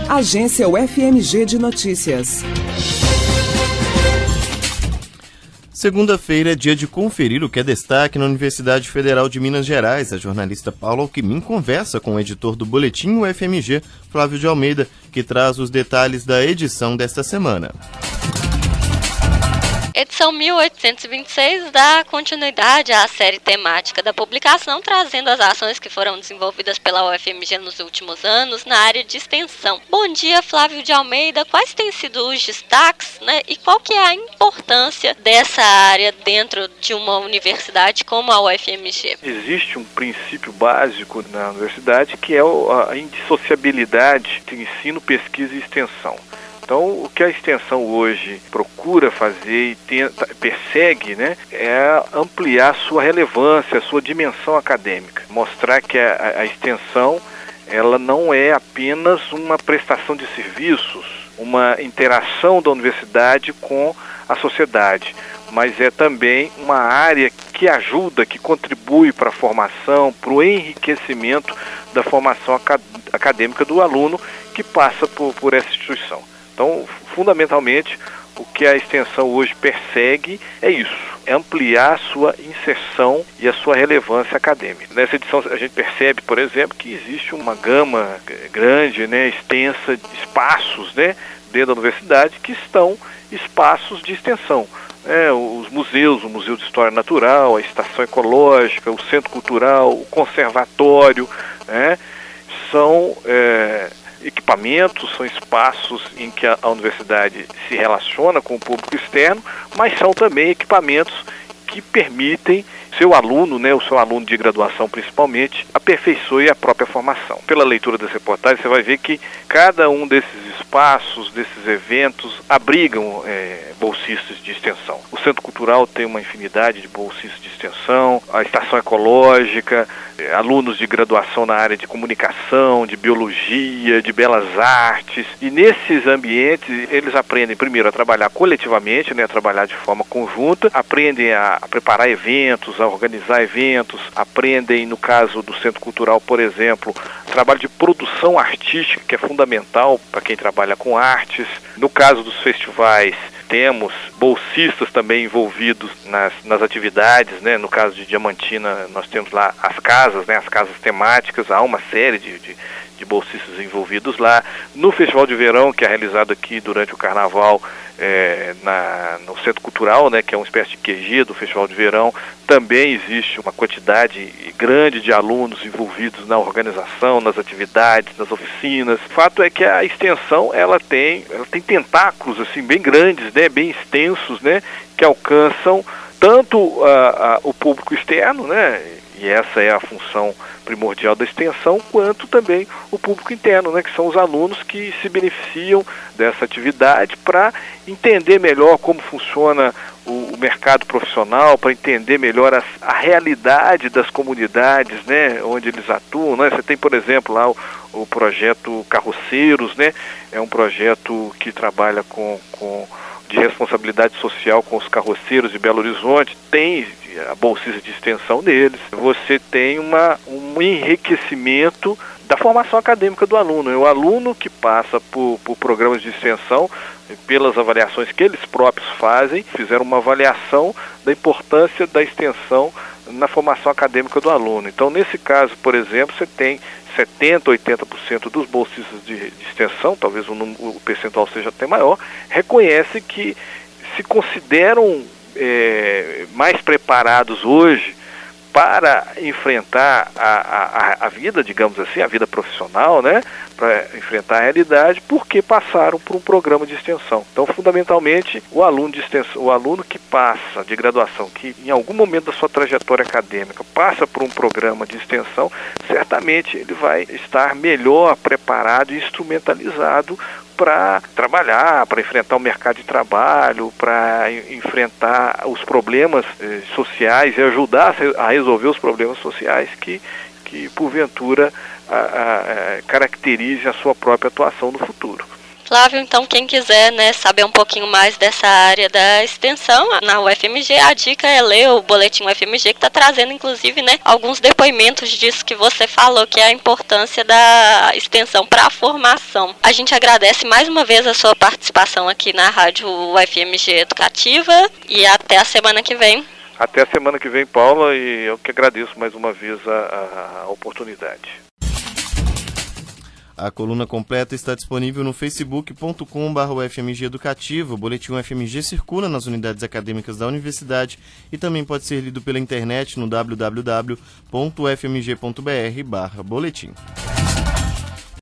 Agência UFMG de Notícias. Segunda-feira é dia de conferir o que é destaque na Universidade Federal de Minas Gerais. A jornalista Paula Alckmin conversa com o editor do Boletim UFMG, Flávio de Almeida, que traz os detalhes da edição desta semana. Edição 1826 dá continuidade à série temática da publicação, trazendo as ações que foram desenvolvidas pela UFMG nos últimos anos na área de extensão. Bom dia, Flávio de Almeida. Quais têm sido os destaques, e qual que é a importância dessa área dentro de uma universidade como a UFMG? Existe um princípio básico na universidade que é a indissociabilidade de ensino, pesquisa e extensão. Então, o que a extensão hoje procura fazer e persegue, é ampliar sua relevância, sua dimensão acadêmica. Mostrar que a extensão ela não é apenas uma prestação de serviços, uma interação da universidade com a sociedade, mas é também uma área que ajuda, que contribui para a formação, para o enriquecimento da formação acadêmica do aluno que passa por essa instituição. Então, fundamentalmente, o que a extensão hoje persegue é isso, é ampliar a sua inserção e a sua relevância acadêmica. Nessa edição a gente percebe, por exemplo, que existe uma gama grande, extensa de espaços, dentro da universidade que estão espaços de extensão. Os museus, o Museu de História Natural, a Estação Ecológica, o Centro Cultural, o Conservatório, são equipamentos, são espaços em que a universidade se relaciona com o público externo, mas são também equipamentos que permitem seu aluno, o seu aluno de graduação principalmente, aperfeiçoe a própria formação. Pela leitura dessa reportagem, você vai ver que cada um desses espaços, desses eventos, abrigam bolsistas de extensão. O Centro Cultural tem uma infinidade de bolsistas de extensão, a Estação Ecológica, alunos de graduação na área de comunicação, de biologia, de belas artes. E nesses ambientes, eles aprendem primeiro a trabalhar coletivamente, a trabalhar de forma conjunta, aprendem a preparar eventos, a organizar eventos, aprendem, no caso do Centro Cultural, por exemplo, trabalho de produção artística, que é fundamental para quem trabalha com artes. No caso dos festivais, temos bolsistas também envolvidos nas atividades, no caso de Diamantina, nós temos lá as casas, as casas temáticas, há uma série de bolsistas envolvidos lá. No Festival de Verão, que é realizado aqui durante o Carnaval, no Centro Cultural, que é uma espécie de QG do Festival de Verão, também existe uma quantidade grande de alunos envolvidos na organização, nas atividades, nas oficinas. O fato é que a extensão ela tem tentáculos assim, bem grandes, bem extensos, que alcançam tanto o público externo, e essa é a função primordial da extensão, quanto também o público interno, que são os alunos que se beneficiam dessa atividade para entender melhor como funciona o mercado profissional, para entender melhor a realidade das comunidades, onde eles atuam. Você tem, por exemplo, lá o projeto Carroceiros, é um projeto que trabalha de responsabilidade social com os carroceiros de Belo Horizonte, tem a bolsista de extensão deles. Você tem um enriquecimento da formação acadêmica do aluno. É o aluno que passa por programas de extensão, pelas avaliações que eles próprios fazem, fizeram uma avaliação da importância da extensão na formação acadêmica do aluno. Então, nesse caso, por exemplo, você tem 70%, 80% dos bolsistas de extensão, talvez o percentual seja até maior, reconhece que se consideram mais preparados hoje para enfrentar a vida, digamos assim, a vida profissional, para enfrentar a realidade, porque passaram por um programa de extensão. Então, fundamentalmente, o aluno de extensão, o aluno que passa de graduação, que em algum momento da sua trajetória acadêmica passa por um programa de extensão, certamente ele vai estar melhor preparado e instrumentalizado para trabalhar, para enfrentar o mercado de trabalho, para enfrentar os problemas sociais e ajudar a resolver os problemas sociais que porventura caracterize a sua própria atuação no futuro. Flávio, então quem quiser, né, saber um pouquinho mais dessa área da extensão na UFMG, a dica é ler o Boletim UFMG, que está trazendo inclusive, né, alguns depoimentos disso que você falou, que é a importância da extensão para a formação. A gente agradece mais uma vez a sua participação aqui na Rádio UFMG Educativa e até a semana que vem. Até a semana que vem, Paula, e eu que agradeço mais uma vez a oportunidade. A coluna completa está disponível no facebook.com/UFMG Educativo. O Boletim UFMG circula nas unidades acadêmicas da universidade e também pode ser lido pela internet no www.ufmg.br/boletim.